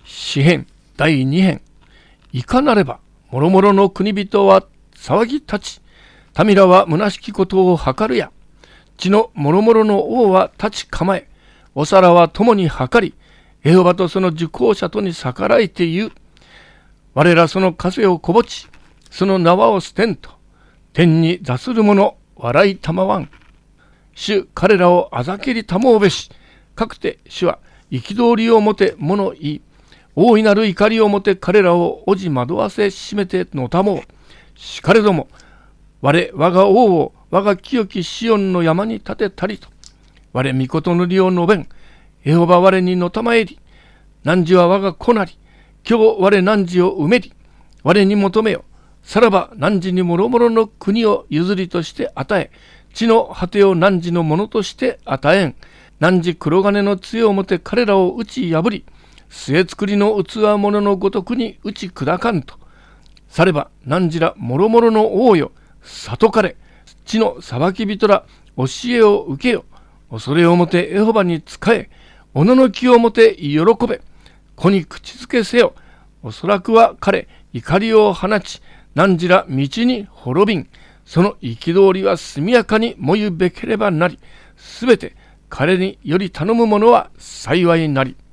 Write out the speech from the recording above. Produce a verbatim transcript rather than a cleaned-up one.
詩編だいに編。いかなれば諸々の国人は騒ぎ立ち、民らは虚しきことを図るや。地の諸々の王は立ち構え、お皿は共に計り、エホバとその受講者とに逆らえて言う。我らその風をこぼち、その縄を捨てんと、天に座する者笑いたまわん。主彼らをあざけりたもうべし、かくて主は憤りをもて物言い、大いなる怒りをもて彼らをおじ惑わせしめてのたもう。しかれども、我我が王を我が清きシオンの山に立てたりと、我御事のりを述べん。エホバ我にのたまえり、汝は我が子なり、今日我汝を埋めり、我に求めよ。さらば汝に諸々の国を譲りとして与え、地の果てを汝のものとして与えん。汝黒金の杖をもて彼らを打ち破り、末作りの器物のごとくに打ち砕かんと。されば汝ら諸々の王よ、里かれ、地の裁き人ら教えを受けよ。恐れをもてエホバに仕え、おののきをもて喜べ。子に口づけせよ。おそらくは彼、怒りを放ち、汝ら道に滅びん。その憤りは速やかに燃ゆべければなり、すべて彼により頼む者は幸いなり。